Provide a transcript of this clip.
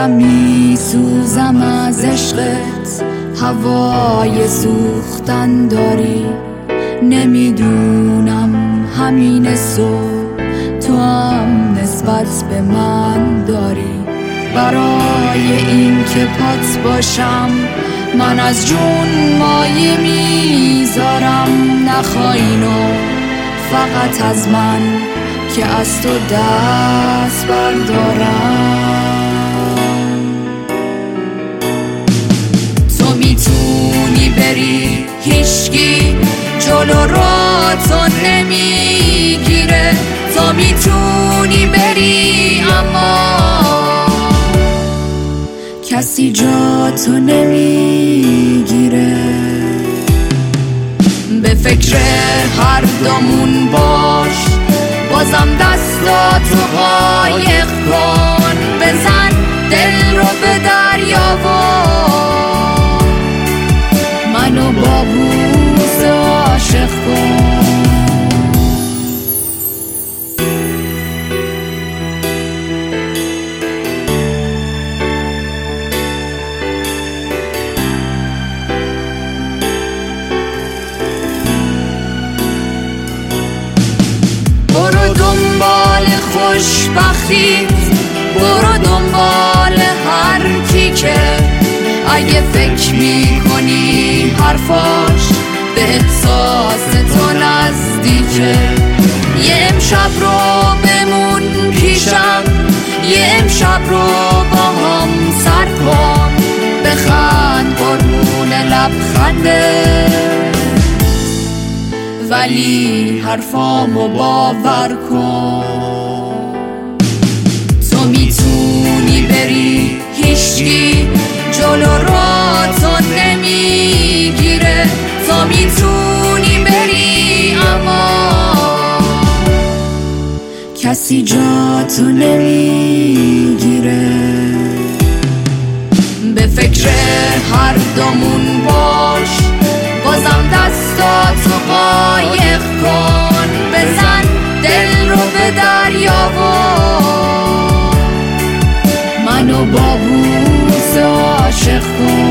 دارم میسوزم از عشقت، هوای سوختن داری. نمیدونم همین صبح تو هم نسبت به من داری. برای این که پات باشم من از جون مایه میذارم. نخواینو فقط از من که از تو دست بردارم. تو میتونی بری، هیچکی جلو را تو نمیگیره. تو میتونی بری اما کسی جا تو نمیگیره. به فکر هر دومون باش، بازم دستاتو قایق کن. بزن دل رو به دریا و منو با بوس عاشق کن. برو دنبال خوشبختیت، برو دنبال هر کی که اگه فکر میکنی حرفاش به احساس تو نزدیکه. یه امشب رو بمون پیشم، یه امشب رو با هم سر کن. بخند قربون لبخنده ولی حرفامو باور کن. تو میتونی بری، هیچکی جلو را تو نمیگیره. تو میتونی بری اما کسی جا تو نمیگیره. به فکر هر دومون باش، بازم دستاتو قایق کن. بزن دل رو به دریا و منو با بوس عاشق کن.